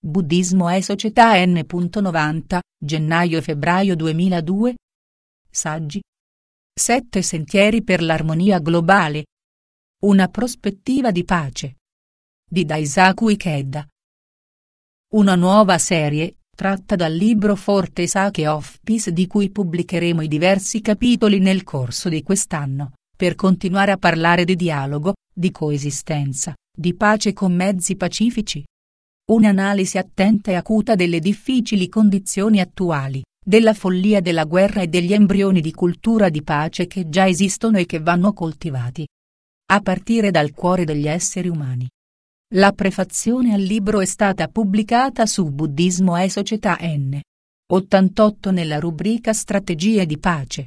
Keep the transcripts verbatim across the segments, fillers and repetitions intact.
Buddismo e società N. novanta, gennaio-febbraio duemiladue. Saggi. Sette sentieri per l'armonia globale. Una prospettiva di pace. Di Daisaku Ikeda. Una nuova serie, tratta dal libro Forte Sake of Peace di cui pubblicheremo i diversi capitoli nel corso di quest'anno, per continuare a parlare di dialogo, di coesistenza, di pace con mezzi pacifici. Un'analisi attenta e acuta delle difficili condizioni attuali, della follia della guerra e degli embrioni di cultura di pace che già esistono e che vanno coltivati. A partire dal cuore degli esseri umani. La prefazione al libro è stata pubblicata su Buddismo e Società N. ottantotto nella rubrica Strategie di pace.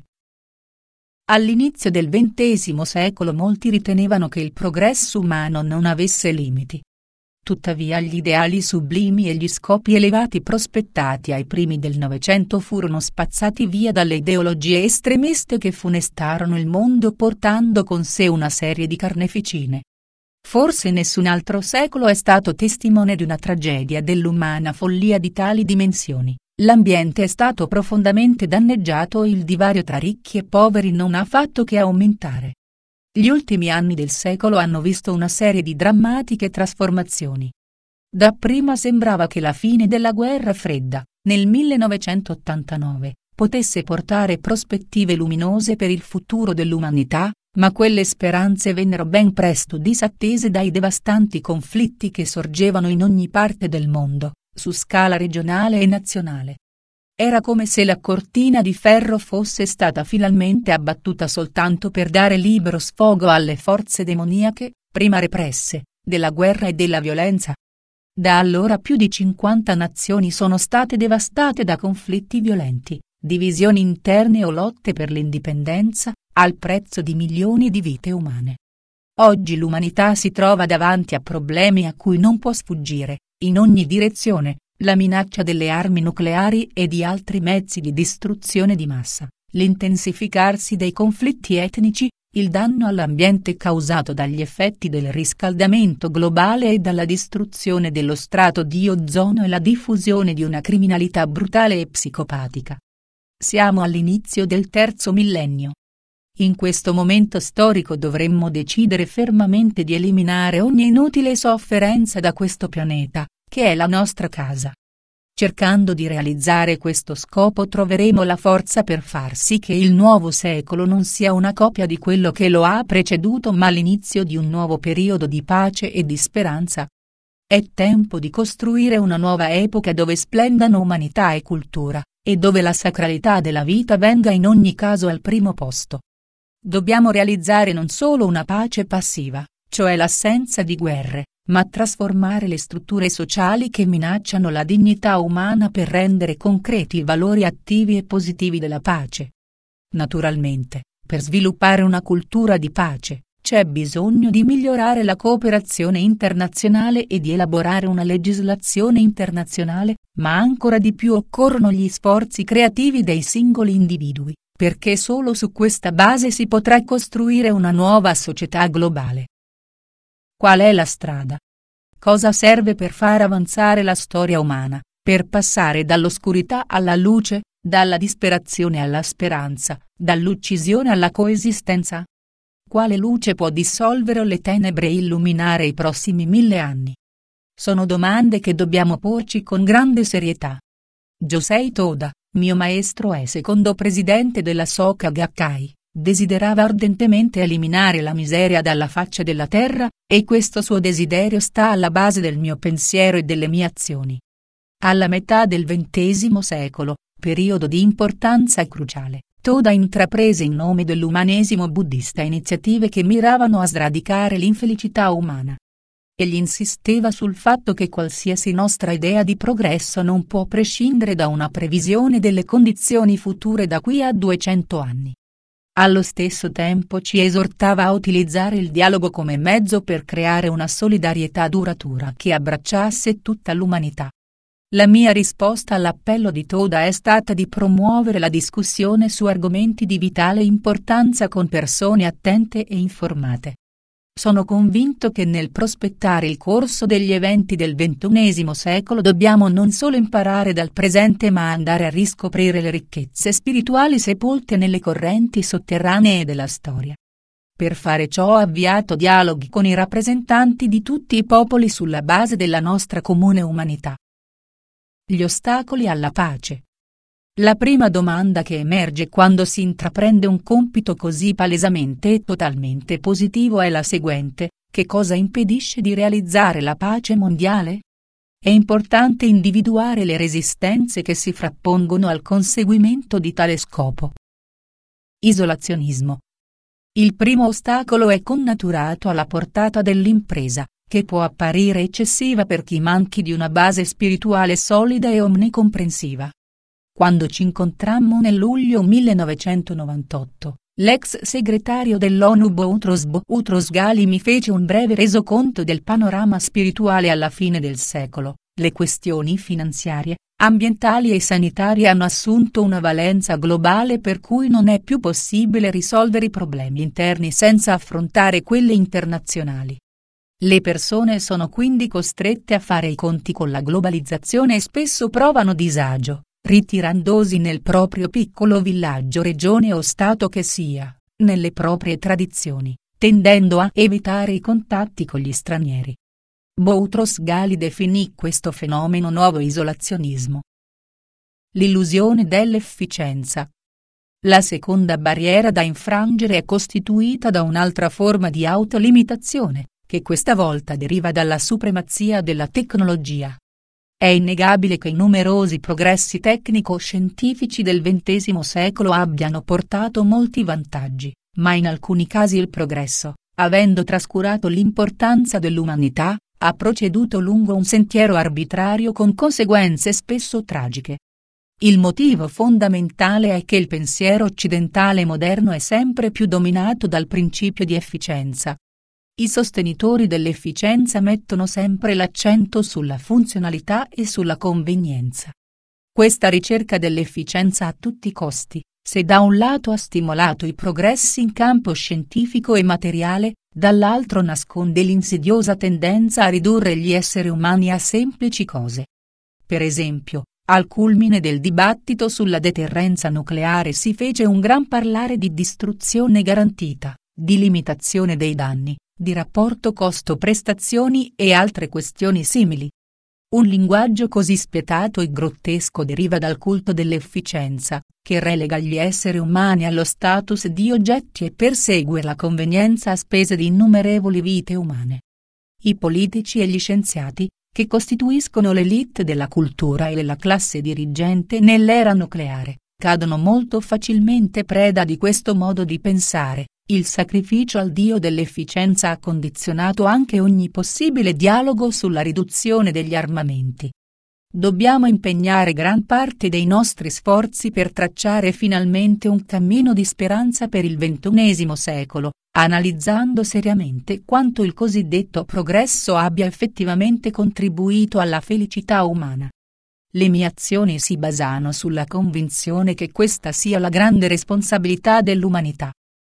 All'inizio del ventesimo secolo molti ritenevano che il progresso umano non avesse limiti. Tuttavia gli ideali sublimi e gli scopi elevati prospettati ai primi del Novecento furono spazzati via dalle ideologie estremiste che funestarono il mondo portando con sé una serie di carneficine. Forse nessun altro secolo è stato testimone di una tragedia dell'umana follia di tali dimensioni. L'ambiente è stato profondamente danneggiato e il divario tra ricchi e poveri non ha fatto che aumentare. Gli ultimi anni del secolo hanno visto una serie di drammatiche trasformazioni. Dapprima sembrava che la fine della guerra fredda, nel millenovecentottantanove, potesse portare prospettive luminose per il futuro dell'umanità, ma quelle speranze vennero ben presto disattese dai devastanti conflitti che sorgevano in ogni parte del mondo, su scala regionale e nazionale. Era come se la cortina di ferro fosse stata finalmente abbattuta soltanto per dare libero sfogo alle forze demoniache, prima represse, della guerra e della violenza. Da allora più di cinquanta nazioni sono state devastate da conflitti violenti, divisioni interne o lotte per l'indipendenza, al prezzo di milioni di vite umane. Oggi l'umanità si trova davanti a problemi a cui non può sfuggire, in ogni direzione. La minaccia delle armi nucleari e di altri mezzi di distruzione di massa, l'intensificarsi dei conflitti etnici, il danno all'ambiente causato dagli effetti del riscaldamento globale e dalla distruzione dello strato di ozono e la diffusione di una criminalità brutale e psicopatica. Siamo all'inizio del terzo millennio. In questo momento storico dovremmo decidere fermamente di eliminare ogni inutile sofferenza da questo pianeta, che è la nostra casa. Cercando di realizzare questo scopo troveremo la forza per far sì che il nuovo secolo non sia una copia di quello che lo ha preceduto ma l'inizio di un nuovo periodo di pace e di speranza. È tempo di costruire una nuova epoca dove splendano umanità e cultura, e dove la sacralità della vita venga in ogni caso al primo posto. Dobbiamo realizzare non solo una pace passiva, cioè l'assenza di guerre, ma trasformare le strutture sociali che minacciano la dignità umana per rendere concreti i valori attivi e positivi della pace. Naturalmente, per sviluppare una cultura di pace, c'è bisogno di migliorare la cooperazione internazionale e di elaborare una legislazione internazionale, ma ancora di più occorrono gli sforzi creativi dei singoli individui, perché solo su questa base si potrà costruire una nuova società globale. Qual è la strada? Cosa serve per far avanzare la storia umana, per passare dall'oscurità alla luce, dalla disperazione alla speranza, dall'uccisione alla coesistenza? Quale luce può dissolvere le tenebre e illuminare i prossimi mille anni? Sono domande che dobbiamo porci con grande serietà. Josei Toda, mio maestro e secondo presidente della Soka Gakkai, desiderava ardentemente eliminare la miseria dalla faccia della terra, e questo suo desiderio sta alla base del mio pensiero e delle mie azioni. Alla metà del ventesimo secolo, periodo di importanza cruciale, Toda intraprese in nome dell'umanesimo buddista iniziative che miravano a sradicare l'infelicità umana. Egli insisteva sul fatto che qualsiasi nostra idea di progresso non può prescindere da una previsione delle condizioni future da qui a duecento anni. Allo stesso tempo ci esortava a utilizzare il dialogo come mezzo per creare una solidarietà duratura che abbracciasse tutta l'umanità. La mia risposta all'appello di Toda è stata di promuovere la discussione su argomenti di vitale importanza con persone attente e informate. Sono convinto che nel prospettare il corso degli eventi del ventunesimo secolo dobbiamo non solo imparare dal presente ma andare a riscoprire le ricchezze spirituali sepolte nelle correnti sotterranee della storia. Per fare ciò ho avviato dialoghi con i rappresentanti di tutti i popoli sulla base della nostra comune umanità. Gli ostacoli alla pace. La prima domanda che emerge quando si intraprende un compito così palesemente e totalmente positivo è la seguente: che cosa impedisce di realizzare la pace mondiale? È importante individuare le resistenze che si frappongono al conseguimento di tale scopo. Isolazionismo. Il primo ostacolo è connaturato alla portata dell'impresa, che può apparire eccessiva per chi manchi di una base spirituale solida e omnicomprensiva. Quando ci incontrammo nel luglio millenovecentonovantotto, l'ex segretario dell'ONU Boutros Boutros Ghali mi fece un breve resoconto del panorama spirituale alla fine del secolo. Le questioni finanziarie, ambientali e sanitarie hanno assunto una valenza globale per cui non è più possibile risolvere i problemi interni senza affrontare quelli internazionali. Le persone sono quindi costrette a fare i conti con la globalizzazione e spesso provano disagio, ritirandosi nel proprio piccolo villaggio, regione o stato che sia, nelle proprie tradizioni, tendendo a evitare i contatti con gli stranieri. Boutros Ghali definì questo fenomeno nuovo isolazionismo. L'illusione dell'efficienza. La seconda barriera da infrangere è costituita da un'altra forma di autolimitazione, che questa volta deriva dalla supremazia della tecnologia. È innegabile che i numerosi progressi tecnico-scientifici del ventesimo secolo abbiano portato molti vantaggi, ma in alcuni casi il progresso, avendo trascurato l'importanza dell'umanità, ha proceduto lungo un sentiero arbitrario con conseguenze spesso tragiche. Il motivo fondamentale è che il pensiero occidentale moderno è sempre più dominato dal principio di efficienza. I sostenitori dell'efficienza mettono sempre l'accento sulla funzionalità e sulla convenienza. Questa ricerca dell'efficienza a tutti i costi, se da un lato ha stimolato i progressi in campo scientifico e materiale, dall'altro nasconde l'insidiosa tendenza a ridurre gli esseri umani a semplici cose. Per esempio, al culmine del dibattito sulla deterrenza nucleare si fece un gran parlare di distruzione garantita, di limitazione dei danni, di rapporto costo-prestazioni e altre questioni simili. Un linguaggio così spietato e grottesco deriva dal culto dell'efficienza, che relega gli esseri umani allo status di oggetti e persegue la convenienza a spese di innumerevoli vite umane. I politici e gli scienziati, che costituiscono l'élite della cultura e della classe dirigente nell'era nucleare, cadono molto facilmente preda di questo modo di pensare. Il sacrificio al dio dell'efficienza ha condizionato anche ogni possibile dialogo sulla riduzione degli armamenti. Dobbiamo impegnare gran parte dei nostri sforzi per tracciare finalmente un cammino di speranza per il ventunesimo secolo, analizzando seriamente quanto il cosiddetto progresso abbia effettivamente contribuito alla felicità umana. Le mie azioni si basano sulla convinzione che questa sia la grande responsabilità dell'umanità.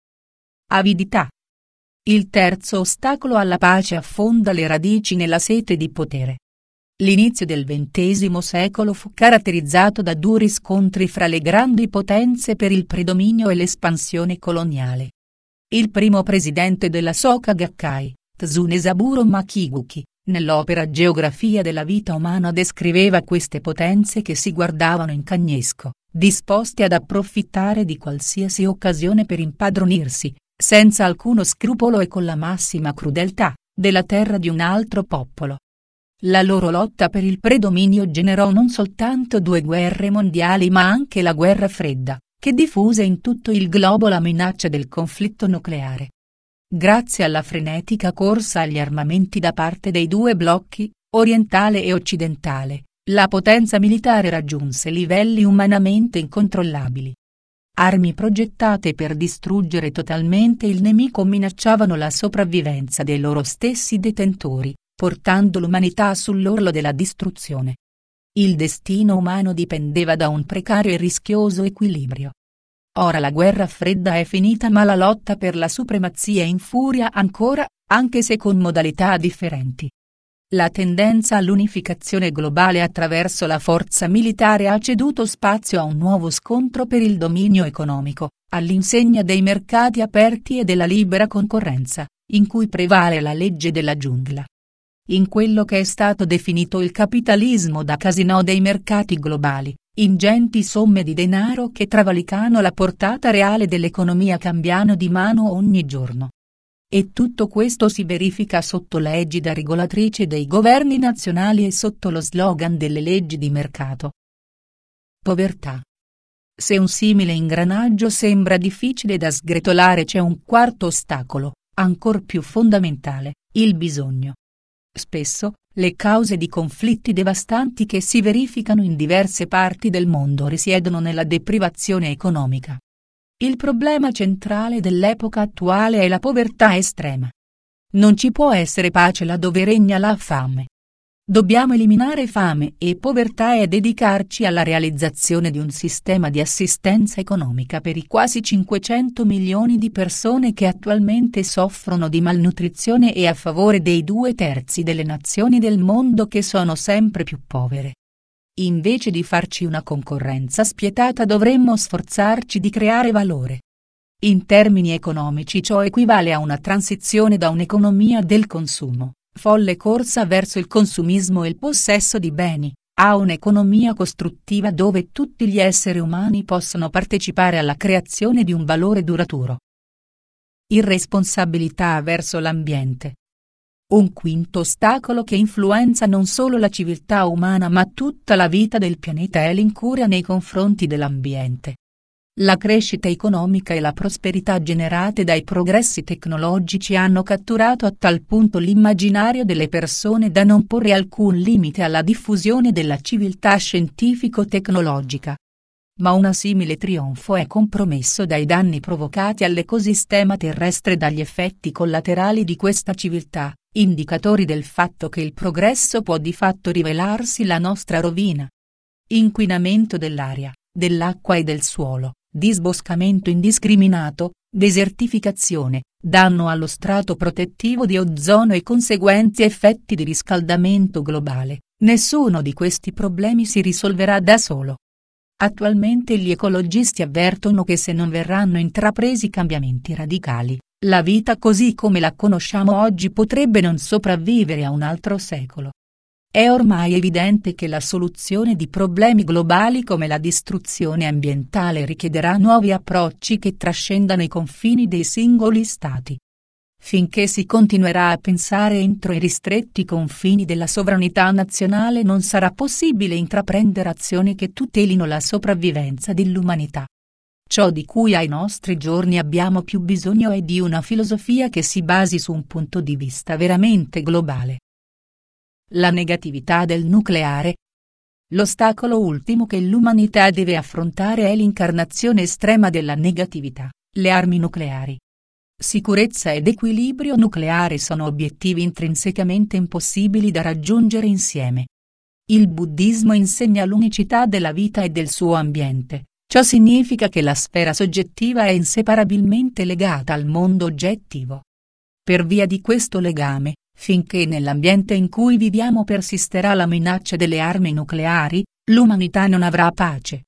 Avidità. Il terzo ostacolo alla pace affonda le radici nella sete di potere. L'inizio del ventesimo secolo fu caratterizzato da duri scontri fra le grandi potenze per il predominio e l'espansione coloniale. Il primo presidente della Soka Gakkai, Tsunezaburo Makiguchi, nell'opera Geografia della vita umana descriveva queste potenze che si guardavano in cagnesco, disposte ad approfittare di qualsiasi occasione per impadronirsi, senza alcuno scrupolo e con la massima crudeltà, della terra di un altro popolo. La loro lotta per il predominio generò non soltanto due guerre mondiali ma anche la guerra fredda, che diffuse in tutto il globo la minaccia del conflitto nucleare. Grazie alla frenetica corsa agli armamenti da parte dei due blocchi, orientale e occidentale, la potenza militare raggiunse livelli umanamente incontrollabili. Armi progettate per distruggere totalmente il nemico minacciavano la sopravvivenza dei loro stessi detentori, portando l'umanità sull'orlo della distruzione. Il destino umano dipendeva da un precario e rischioso equilibrio. Ora la guerra fredda è finita ma la lotta per la supremazia infuria ancora, anche se con modalità differenti. La tendenza all'unificazione globale attraverso la forza militare ha ceduto spazio a un nuovo scontro per il dominio economico, all'insegna dei mercati aperti e della libera concorrenza, in cui prevale la legge della giungla. In quello che è stato definito il capitalismo da casinò dei mercati globali, ingenti somme di denaro che travalicano la portata reale dell'economia cambiano di mano ogni giorno. E tutto questo si verifica sotto l'egida regolatrice dei governi nazionali e sotto lo slogan delle leggi di mercato. Povertà. Se un simile ingranaggio sembra difficile da sgretolare, c'è un quarto ostacolo, ancor più fondamentale, il bisogno. Spesso, le cause di conflitti devastanti che si verificano in diverse parti del mondo risiedono nella deprivazione economica. Il problema centrale dell'epoca attuale è la povertà estrema. Non ci può essere pace laddove regna la fame. Dobbiamo eliminare fame e povertà e dedicarci alla realizzazione di un sistema di assistenza economica per i quasi cinquecento milioni di persone che attualmente soffrono di malnutrizione e a favore dei due terzi delle nazioni del mondo che sono sempre più povere. Invece di farci una concorrenza spietata dovremmo sforzarci di creare valore. In termini economici ciò equivale a una transizione da un'economia del consumo, folle corsa verso il consumismo e il possesso di beni, a un'economia costruttiva dove tutti gli esseri umani possono partecipare alla creazione di un valore duraturo. Irresponsabilità verso l'ambiente. Un quinto ostacolo che influenza non solo la civiltà umana ma tutta la vita del pianeta è l'incuria nei confronti dell'ambiente. La crescita economica e la prosperità generate dai progressi tecnologici hanno catturato a tal punto l'immaginario delle persone da non porre alcun limite alla diffusione della civiltà scientifico-tecnologica. Ma un simile trionfo è compromesso dai danni provocati all'ecosistema terrestre e dagli effetti collaterali di questa civiltà, indicatori del fatto che il progresso può di fatto rivelarsi la nostra rovina. Inquinamento dell'aria, dell'acqua e del suolo, disboscamento indiscriminato, desertificazione, danno allo strato protettivo di ozono e conseguenti effetti di riscaldamento globale, nessuno di questi problemi si risolverà da solo. Attualmente gli ecologisti avvertono che se non verranno intrapresi cambiamenti radicali, la vita così come la conosciamo oggi potrebbe non sopravvivere a un altro secolo. È ormai evidente che la soluzione di problemi globali come la distruzione ambientale richiederà nuovi approcci che trascendano i confini dei singoli stati. Finché si continuerà a pensare entro i ristretti confini della sovranità nazionale non sarà possibile intraprendere azioni che tutelino la sopravvivenza dell'umanità. Ciò di cui ai nostri giorni abbiamo più bisogno è di una filosofia che si basi su un punto di vista veramente globale. La negatività del nucleare. L'ostacolo ultimo che l'umanità deve affrontare è l'incarnazione estrema della negatività, le armi nucleari. Sicurezza ed equilibrio nucleare sono obiettivi intrinsecamente impossibili da raggiungere insieme. Il buddismo insegna l'unicità della vita e del suo ambiente, ciò significa che la sfera soggettiva è inseparabilmente legata al mondo oggettivo. Per via di questo legame, finché nell'ambiente in cui viviamo persisterà la minaccia delle armi nucleari, l'umanità non avrà pace.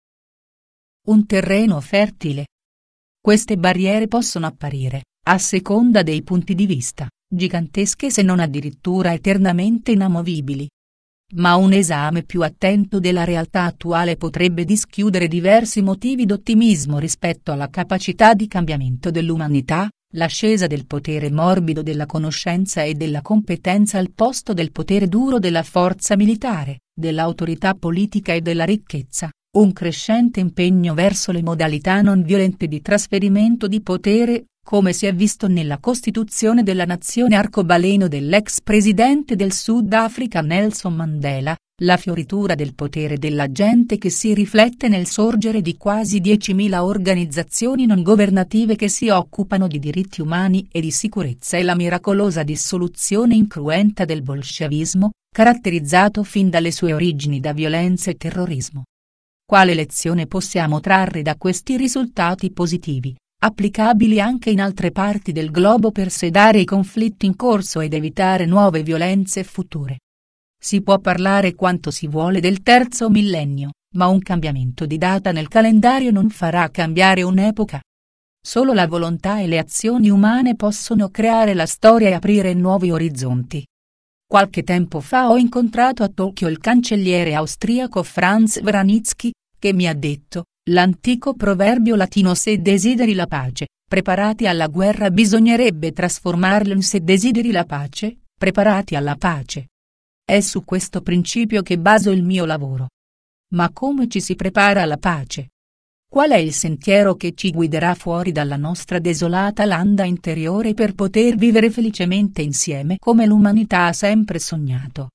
Un terreno fertile. Queste barriere possono apparire, a seconda dei punti di vista, gigantesche se non addirittura eternamente inamovibili. Ma un esame più attento della realtà attuale potrebbe dischiudere diversi motivi d'ottimismo rispetto alla capacità di cambiamento dell'umanità, l'ascesa del potere morbido della conoscenza e della competenza al posto del potere duro della forza militare, dell'autorità politica e della ricchezza. Un crescente impegno verso le modalità non violente di trasferimento di potere, come si è visto nella costituzione della nazione arcobaleno dell'ex presidente del Sudafrica Nelson Mandela, la fioritura del potere della gente che si riflette nel sorgere di quasi diecimila organizzazioni non governative che si occupano di diritti umani e di sicurezza e la miracolosa dissoluzione incruenta del bolscevismo, caratterizzato fin dalle sue origini da violenza e terrorismo. Quale lezione possiamo trarre da questi risultati positivi, applicabili anche in altre parti del globo per sedare i conflitti in corso ed evitare nuove violenze future? Si può parlare quanto si vuole del terzo millennio, ma un cambiamento di data nel calendario non farà cambiare un'epoca. Solo la volontà e le azioni umane possono creare la storia e aprire nuovi orizzonti. Qualche tempo fa ho incontrato a Tokyo il cancelliere austriaco Franz Vranitzky, che mi ha detto: l'antico proverbio latino "se desideri la pace, preparati alla guerra" bisognerebbe trasformarlo in "se desideri la pace, preparati alla pace". È su questo principio che baso il mio lavoro. Ma come ci si prepara alla pace? Qual è il sentiero che ci guiderà fuori dalla nostra desolata landa interiore per poter vivere felicemente insieme come l'umanità ha sempre sognato?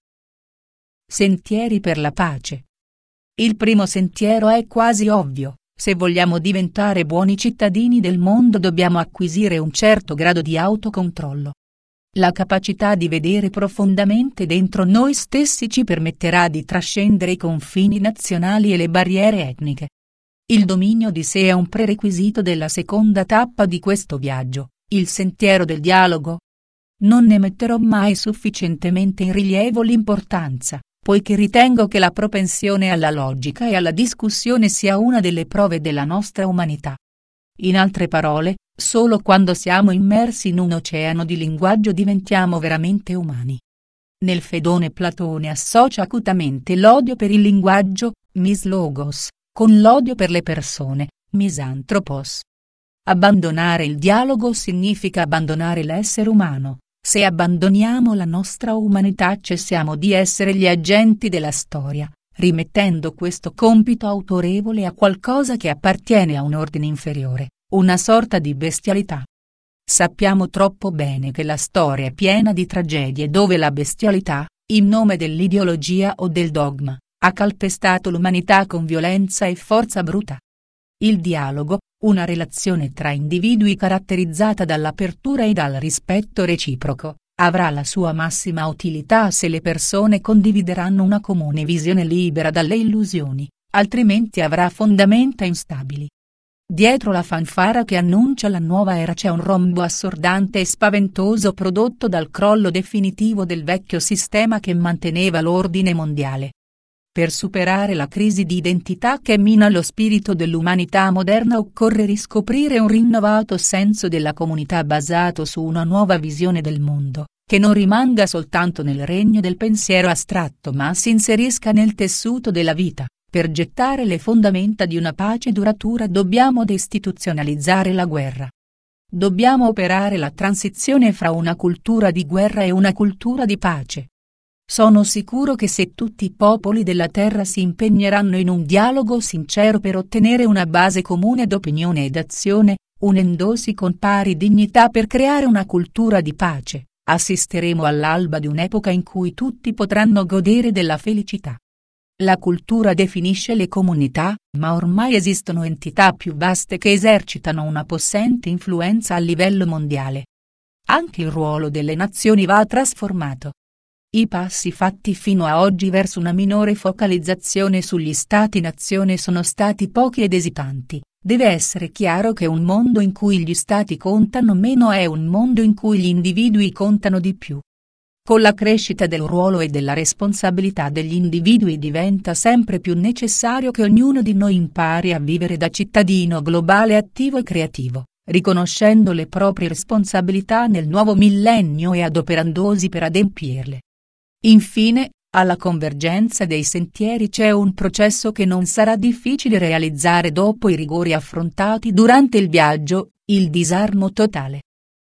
Sentieri per la pace. Il primo sentiero è quasi ovvio: se vogliamo diventare buoni cittadini del mondo dobbiamo acquisire un certo grado di autocontrollo. La capacità di vedere profondamente dentro noi stessi ci permetterà di trascendere i confini nazionali e le barriere etniche. Il dominio di sé è un prerequisito della seconda tappa di questo viaggio, il sentiero del dialogo. Non ne metterò mai sufficientemente in rilievo l'importanza, poiché ritengo che la propensione alla logica e alla discussione sia una delle prove della nostra umanità. In altre parole, solo quando siamo immersi in un oceano di linguaggio diventiamo veramente umani. Nel Fedone Platone associa acutamente l'odio per il linguaggio, mis logos, con l'odio per le persone, misanthropos. Abbandonare il dialogo significa abbandonare l'essere umano. Se abbandoniamo la nostra umanità cessiamo di essere gli agenti della storia, rimettendo questo compito autorevole a qualcosa che appartiene a un ordine inferiore, una sorta di bestialità. Sappiamo troppo bene che la storia è piena di tragedie dove la bestialità, in nome dell'ideologia o del dogma, ha calpestato l'umanità con violenza e forza bruta. Il dialogo, una relazione tra individui caratterizzata dall'apertura e dal rispetto reciproco, avrà la sua massima utilità se le persone condivideranno una comune visione libera dalle illusioni, altrimenti avrà fondamenta instabili. Dietro la fanfara che annuncia la nuova era c'è un rombo assordante e spaventoso prodotto dal crollo definitivo del vecchio sistema che manteneva l'ordine mondiale. Per superare la crisi di identità che mina lo spirito dell'umanità moderna occorre riscoprire un rinnovato senso della comunità basato su una nuova visione del mondo, che non rimanga soltanto nel regno del pensiero astratto ma si inserisca nel tessuto della vita. Per gettare le fondamenta di una pace duratura dobbiamo deistituzionalizzare la guerra. Dobbiamo operare la transizione fra una cultura di guerra e una cultura di pace. Sono sicuro che se tutti i popoli della terra si impegneranno in un dialogo sincero per ottenere una base comune d'opinione ed azione, unendosi con pari dignità per creare una cultura di pace, assisteremo all'alba di un'epoca in cui tutti potranno godere della felicità. La cultura definisce le comunità, ma ormai esistono entità più vaste che esercitano una possente influenza a livello mondiale. Anche il ruolo delle nazioni va trasformato. I passi fatti fino a oggi verso una minore focalizzazione sugli stati-nazione sono stati pochi ed esitanti. Deve essere chiaro che un mondo in cui gli stati contano meno è un mondo in cui gli individui contano di più. Con la crescita del ruolo e della responsabilità degli individui diventa sempre più necessario che ognuno di noi impari a vivere da cittadino globale attivo e creativo, riconoscendo le proprie responsabilità nel nuovo millennio e adoperandosi per adempierle. Infine, alla convergenza dei sentieri c'è un processo che non sarà difficile realizzare dopo i rigori affrontati durante il viaggio, il disarmo totale.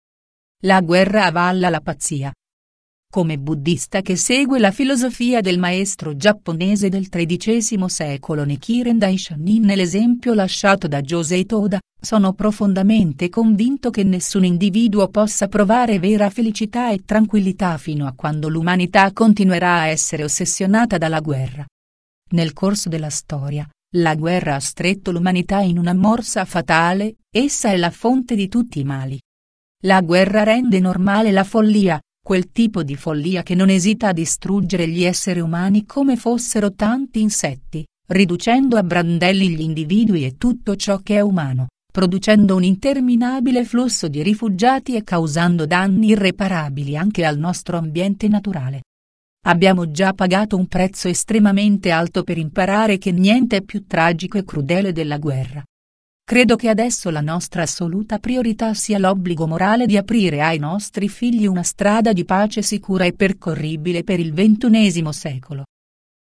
La guerra avalla la pazzia. Come buddista che segue la filosofia del maestro giapponese del tredicesimo secolo Nichiren Daishonin nell'esempio lasciato da Josei Toda, sono profondamente convinto che nessun individuo possa provare vera felicità e tranquillità fino a quando l'umanità continuerà a essere ossessionata dalla guerra. Nel corso della storia, la guerra ha stretto l'umanità in una morsa fatale, essa è la fonte di tutti i mali. La guerra rende normale la follia, quel tipo di follia che non esita a distruggere gli esseri umani come fossero tanti insetti, riducendo a brandelli gli individui e tutto ciò che è umano, producendo un interminabile flusso di rifugiati e causando danni irreparabili anche al nostro ambiente naturale. Abbiamo già pagato un prezzo estremamente alto per imparare che niente è più tragico e crudele della guerra. Credo che adesso la nostra assoluta priorità sia l'obbligo morale di aprire ai nostri figli una strada di pace sicura e percorribile per il ventunesimo secolo.